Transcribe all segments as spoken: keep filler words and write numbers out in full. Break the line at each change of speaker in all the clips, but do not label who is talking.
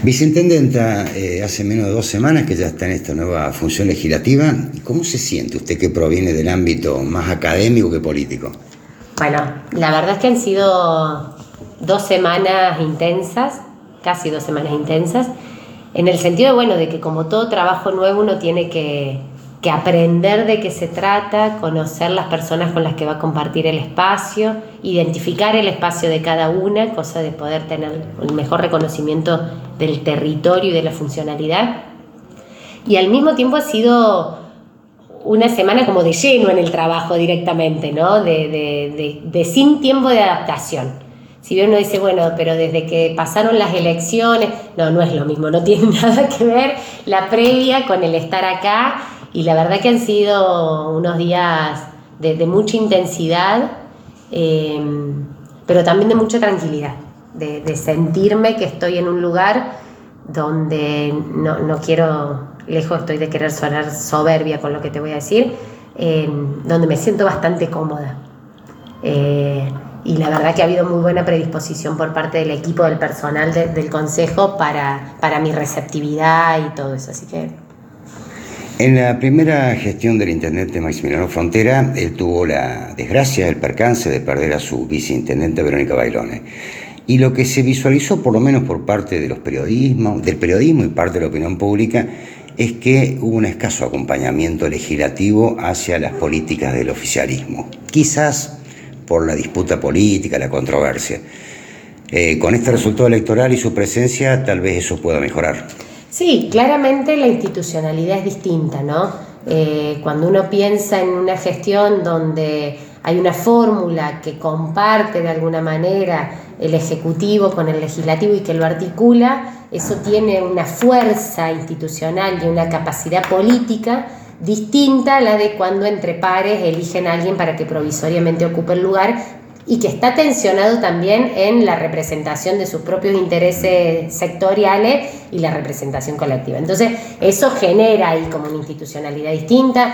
Viceintendenta, eh, hace menos de dos semanas que ya está en esta nueva función legislativa. ¿Cómo se siente usted, que proviene del ámbito más académico que político?
Bueno, la verdad es que han sido dos semanas intensas, casi dos semanas intensas, en el sentido de, bueno, de que como todo trabajo nuevo uno tiene que, que aprender de qué se trata, conocer las personas con las que va a compartir el espacio, identificar el espacio de cada una, cosa de poder tener el mejor reconocimiento del territorio y de la funcionalidad. Y al mismo tiempo ha sido una semana como de lleno en el trabajo directamente, ¿no? De, de, de, de sin tiempo de adaptación. Si bien uno dice, bueno, pero desde que pasaron las elecciones, no, no es lo mismo, no tiene nada que ver la previa con el estar acá, y la verdad que han sido unos días de, de mucha intensidad, eh, pero también de mucha tranquilidad, de, de sentirme que estoy en un lugar donde no, no quiero, lejos estoy de querer sonar soberbia con lo que te voy a decir, eh, donde me siento bastante cómoda. Eh, y la verdad que ha habido muy buena predisposición por parte del equipo, del personal de, del Consejo para, para mi receptividad y todo eso, así que...
En la primera gestión del intendente Maximiliano Frontera, él tuvo la desgracia, el percance de perder a su viceintendente Verónica Bailone. Y lo que se visualizó, por lo menos por parte de los periodismos, del periodismo y parte de la opinión pública, es que hubo un escaso acompañamiento legislativo hacia las políticas del oficialismo. Quizás por la disputa política, la controversia. Eh, con este resultado electoral y su presencia, tal vez eso pueda mejorar.
Sí, claramente la institucionalidad es distinta, ¿no? Eh, cuando uno piensa en una gestión donde hay una fórmula que comparte de alguna manera el Ejecutivo con el Legislativo y que lo articula, eso tiene una fuerza institucional y una capacidad política distinta a la de cuando entre pares eligen a alguien para que provisoriamente ocupe el lugar, y que está tensionado también en la representación de sus propios intereses sectoriales y la representación colectiva. Entonces, eso genera ahí como una institucionalidad distinta.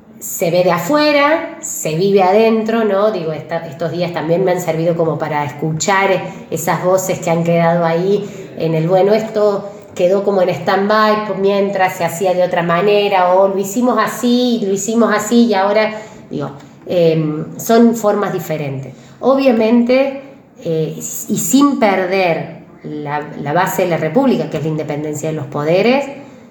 Se ve de afuera, se vive adentro, ¿no? Digo, esta, estos días también me han servido como para escuchar esas voces que han quedado ahí en el, bueno, esto quedó como en stand-by mientras se hacía de otra manera, o lo hicimos así, lo hicimos así, y ahora, digo, eh, son formas diferentes. Obviamente, eh, y sin perder la, la base de la República, que es la independencia de los poderes,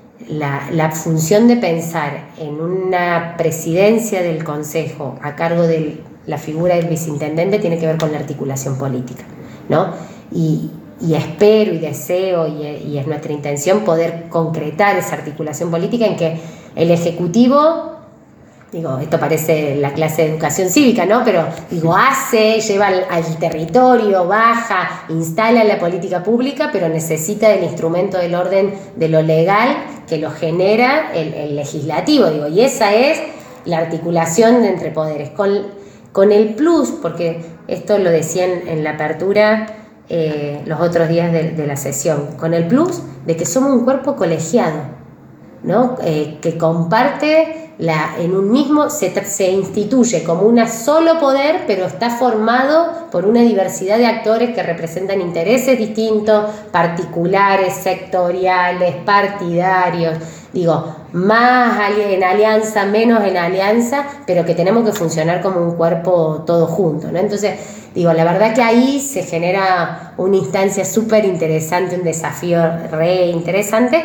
la, la función de pensar en una presidencia del Consejo a cargo de la figura del viceintendente tiene que ver con la articulación política, ¿no? Y, y espero y deseo, y, y es nuestra intención, poder concretar esa articulación política en que el Ejecutivo... Digo, esto parece la clase de educación cívica, ¿no? Pero, digo, hace, lleva al, al territorio, baja, instala la política pública, pero necesita del instrumento del orden de lo legal que lo genera el, el legislativo, digo, y esa es la articulación entre poderes. Con, con el plus, porque esto lo decían en la apertura eh, los otros días de, de la sesión, con el plus de que somos un cuerpo colegiado, ¿no? Eh, que comparte la, en un mismo, se, se instituye como un solo poder, pero está formado por una diversidad de actores que representan intereses distintos, particulares, sectoriales, partidarios, digo, más en alianza, menos en alianza, pero que tenemos que funcionar como un cuerpo todo junto, ¿no? Entonces, digo, la verdad que ahí se genera una instancia súper interesante, un desafío re interesante,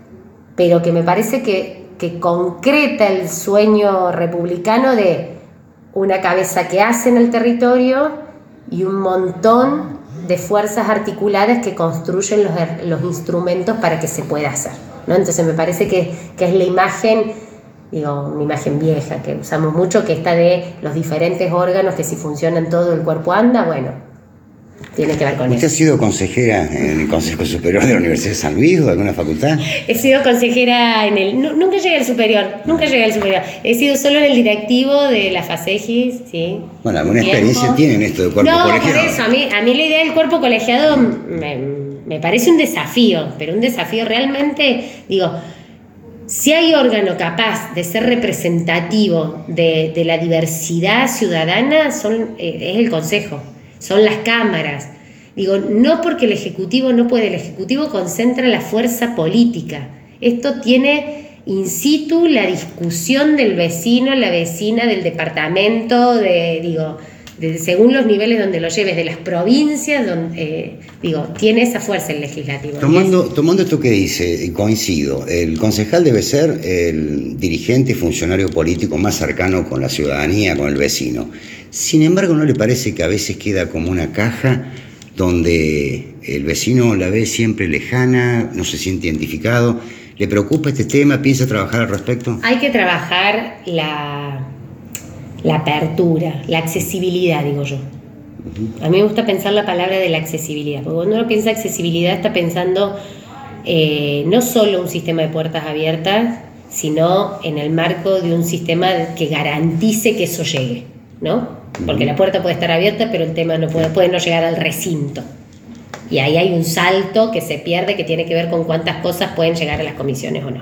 pero que me parece que, que concreta el sueño republicano de una cabeza que hace en el territorio y un montón de fuerzas articuladas que construyen los, los instrumentos para que se pueda hacer, ¿no? Entonces me parece que, que es la imagen, digo, una imagen vieja que usamos mucho, que está de los diferentes órganos que si funcionan todo el cuerpo anda, bueno, tiene que ver con
¿Usted
eso.
ha sido consejera en el Consejo Superior de la Universidad de San Luis o de alguna facultad?
He sido consejera en el... No, nunca llegué al superior, nunca llegué al superior. He sido solo en el directivo de la FACEGIS, sí.
Bueno, ¿alguna experiencia tienen esto de cuerpo
no,
colegiado?
No, por eso, a mí, a mí la idea del cuerpo colegiado me, me parece un desafío, pero un desafío realmente, digo... Si hay órgano capaz de ser representativo de, de la diversidad ciudadana, son, eh, es el Consejo, son las cámaras. Digo, no porque el Ejecutivo no puede, el Ejecutivo concentra la fuerza política. Esto tiene in situ la discusión del vecino, la vecina, del departamento, de, digo, de, según los niveles donde lo lleves, de las provincias, donde, eh, digo, tiene esa fuerza el legislativo.
Tomando, tomando esto que dice, coincido, el concejal debe ser el dirigente y funcionario político más cercano con la ciudadanía, con el vecino. Sin embargo, ¿no le parece que a veces queda como una caja donde el vecino la ve siempre lejana, no se siente identificado? ¿Le preocupa este tema? ¿Piensa trabajar al respecto?
Hay que trabajar la, la apertura, la accesibilidad, digo yo. Uh-huh. A mí me gusta pensar la palabra de la accesibilidad, porque cuando uno piensa accesibilidad está pensando eh, no solo un sistema de puertas abiertas, sino en el marco de un sistema que garantice que eso llegue, ¿no? Porque uh-huh. la puerta puede estar abierta, pero el tema no puede, puede no llegar al recinto. Y ahí hay un salto que se pierde, que tiene que ver con cuántas cosas pueden llegar a las comisiones o no.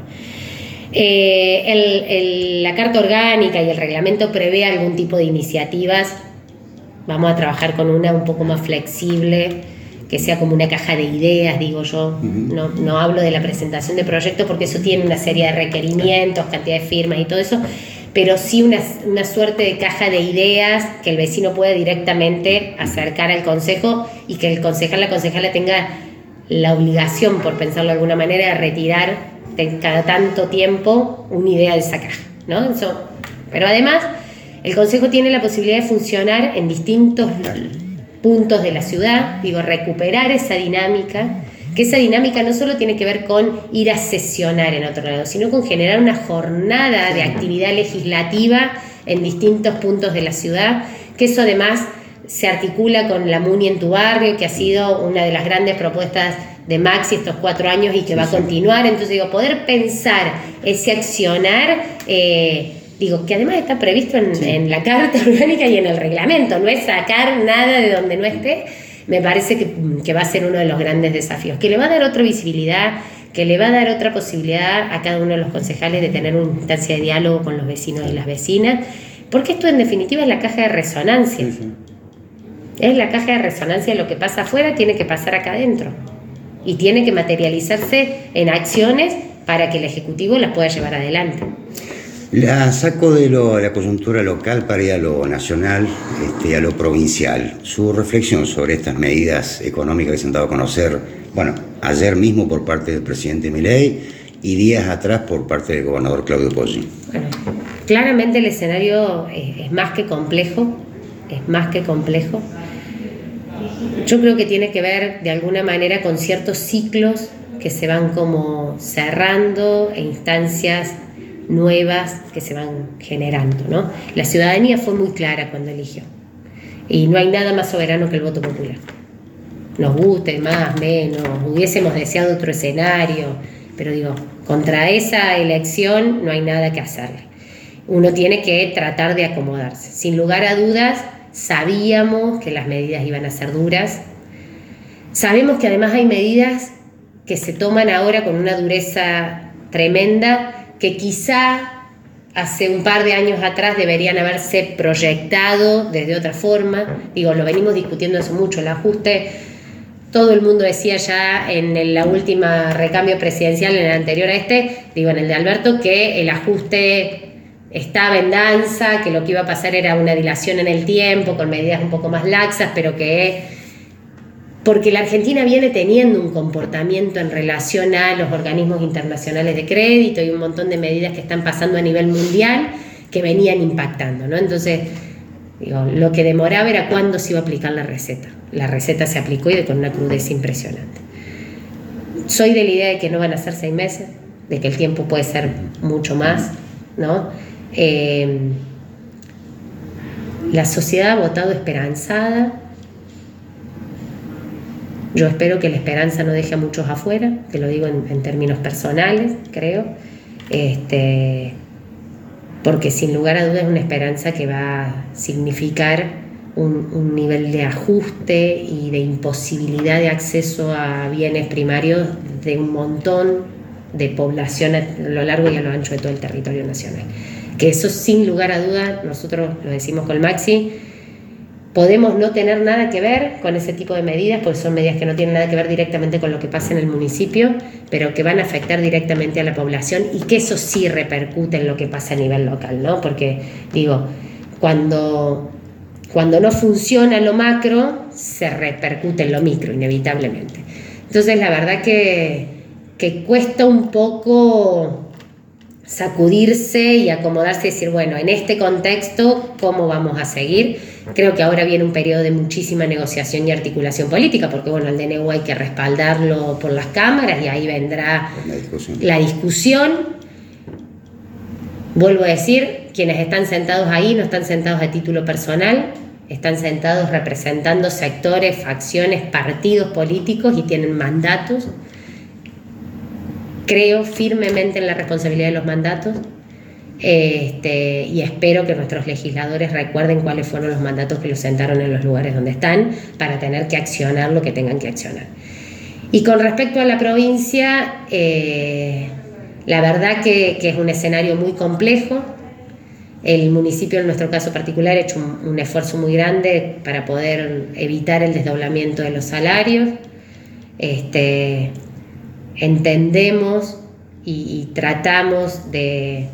Eh, el, el, la Carta Orgánica y el reglamento prevé algún tipo de iniciativas. Vamos a trabajar con una un poco más flexible, que sea como una caja de ideas, digo yo. Uh-huh. No, no hablo de la presentación de proyectos porque eso tiene una serie de requerimientos, cantidad de firmas y todo eso, pero sí una, una suerte de caja de ideas que el vecino puede directamente acercar al consejo y que el concejal, la concejala tenga la obligación, por pensarlo de alguna manera, de retirar de cada tanto tiempo una idea de esa caja, ¿no? Eso, pero además, el consejo tiene la posibilidad de funcionar en distintos puntos de la ciudad, digo, recuperar esa dinámica, que esa dinámica no solo tiene que ver con ir a sesionar en otro lado, sino con generar una jornada de actividad legislativa en distintos puntos de la ciudad, que eso además se articula con la MUNI en tu barrio, que ha sido una de las grandes propuestas de Maxi estos cuatro años y que sí, va a continuar. Entonces digo, poder pensar ese accionar, eh, digo, que además está previsto en, sí. en la Carta Orgánica y en el reglamento, no es sacar nada de donde no esté. Me parece que, que va a ser uno de los grandes desafíos, que le va a dar otra visibilidad, que le va a dar otra posibilidad a cada uno de los concejales de tener una instancia de diálogo con los vecinos y las vecinas, porque esto en definitiva es la caja de resonancia. Sí, sí. Es la caja de resonancia de lo que pasa afuera, tiene que pasar acá adentro. Y tiene que materializarse en acciones para que el Ejecutivo las pueda llevar adelante.
La saco de lo, la coyuntura local para ir a lo nacional, este, a lo provincial. Su reflexión sobre estas medidas económicas que se han dado a conocer, bueno, ayer mismo por parte del presidente Milei y días atrás por parte del gobernador Claudio Poggi.
Bueno, claramente el escenario es, es más que complejo, es más que complejo. Yo creo que tiene que ver de alguna manera con ciertos ciclos que se van como cerrando e instancias nuevas que se van generando, ¿no? La ciudadanía fue muy clara cuando eligió y no hay nada más soberano que el voto popular. Nos guste más, menos, hubiésemos deseado otro escenario, pero digo, contra esa elección no hay nada que hacerle. Uno tiene que tratar de acomodarse. Sin lugar a dudas, sabíamos que las medidas iban a ser duras. Sabemos que además hay medidas que se toman ahora con una dureza tremenda que quizá hace un par de años atrás deberían haberse proyectado desde otra forma. Digo, lo venimos discutiendo hace mucho, el ajuste, todo el mundo decía ya en el, la última recambio presidencial, en el anterior a este, digo, en el de Alberto, que el ajuste estaba en danza, que lo que iba a pasar era una dilación en el tiempo, con medidas un poco más laxas, pero que... porque la Argentina viene teniendo un comportamiento en relación a los organismos internacionales de crédito y un montón de medidas que están pasando a nivel mundial que venían impactando, ¿no? Entonces, digo, lo que demoraba era cuándo se iba a aplicar la receta. La receta se aplicó y con una crudeza impresionante. Soy de la idea de que no van a ser seis meses, de que el tiempo puede ser mucho más, ¿no? Eh, la sociedad ha votado esperanzada. Yo espero que la esperanza no deje a muchos afuera, te lo digo en, en términos personales, creo, este, porque sin lugar a dudas es una esperanza que va a significar un, un nivel de ajuste y de imposibilidad de acceso a bienes primarios de un montón de población a lo largo y a lo ancho de todo el territorio nacional. Que eso sin lugar a dudas, nosotros lo decimos con Maxi, podemos no tener nada que ver con ese tipo de medidas, porque son medidas que no tienen nada que ver directamente con lo que pasa en el municipio, pero que van a afectar directamente a la población y que eso sí repercute en lo que pasa a nivel local, ¿no? Porque, digo, cuando, cuando no funciona lo macro, se repercute en lo micro, inevitablemente. Entonces, la verdad que, que cuesta un poco sacudirse y acomodarse y decir, bueno, en este contexto, ¿cómo vamos a seguir? Creo que ahora viene un periodo de muchísima negociación y articulación política, porque bueno, el D N U hay que respaldarlo por las cámaras y ahí vendrá la discusión. la discusión. Vuelvo a decir, quienes están sentados ahí no están sentados a título personal, están sentados representando sectores, facciones, partidos políticos y tienen mandatos. Creo firmemente en la responsabilidad de los mandatos. Este, y espero que nuestros legisladores recuerden cuáles fueron los mandatos que los sentaron en los lugares donde están para tener que accionar lo que tengan que accionar. Y con respecto a la provincia, eh, la verdad que, que es un escenario muy complejo. El municipio, en nuestro caso particular, ha hecho un, un esfuerzo muy grande para poder evitar el desdoblamiento de los salarios. Este, entendemos y, y tratamos de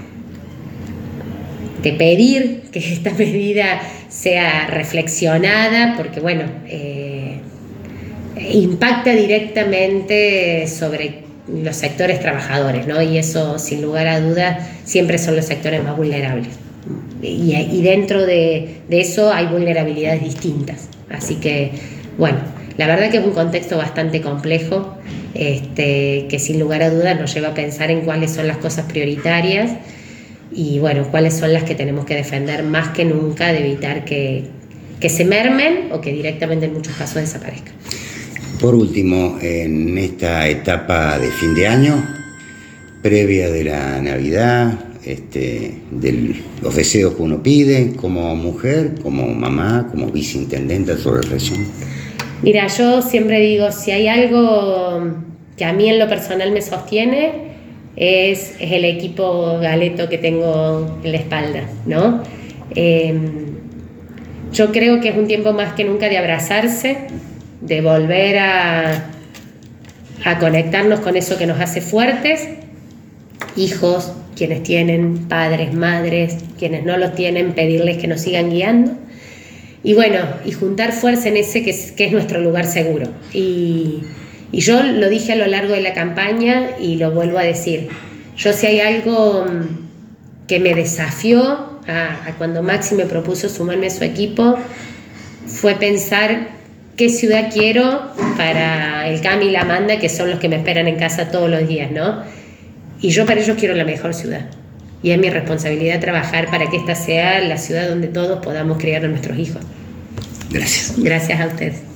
de pedir que esta medida sea reflexionada, porque bueno, eh, impacta directamente sobre los sectores trabajadores, ¿no? Y eso, sin lugar a dudas, siempre son los sectores más vulnerables. Y, y dentro de, de eso hay vulnerabilidades distintas. Así que, bueno, la verdad que es un contexto bastante complejo, este, que sin lugar a dudas nos lleva a pensar en cuáles son las cosas prioritarias y bueno, cuáles son las que tenemos que defender más que nunca, de evitar que, que se mermen o que directamente en muchos casos desaparezcan.
Por último, en esta etapa de fin de año, previa de la Navidad, este, de los deseos que uno pide como mujer, como mamá, como viceintendente, su reflexión.
Mira, yo siempre digo, si hay algo que a mí en lo personal me sostiene, Es, es el equipo Galeto que tengo en la espalda, ¿no? Eh, yo creo que es un tiempo más que nunca de abrazarse, de volver a, a conectarnos con eso que nos hace fuertes, hijos, quienes tienen padres, madres, quienes no los tienen, pedirles que nos sigan guiando, y bueno, y juntar fuerza en ese que es, que es nuestro lugar seguro. Y Y yo lo dije a lo largo de la campaña y lo vuelvo a decir. Yo, si hay algo que me desafió a, a cuando Maxi me propuso sumarme a su equipo, fue pensar qué ciudad quiero para el Cami y la Amanda, que son los que me esperan en casa todos los días, ¿no? Y yo para ellos quiero la mejor ciudad. Y es mi responsabilidad trabajar para que esta sea la ciudad donde todos podamos criar a nuestros hijos.
Gracias.
Gracias a ustedes.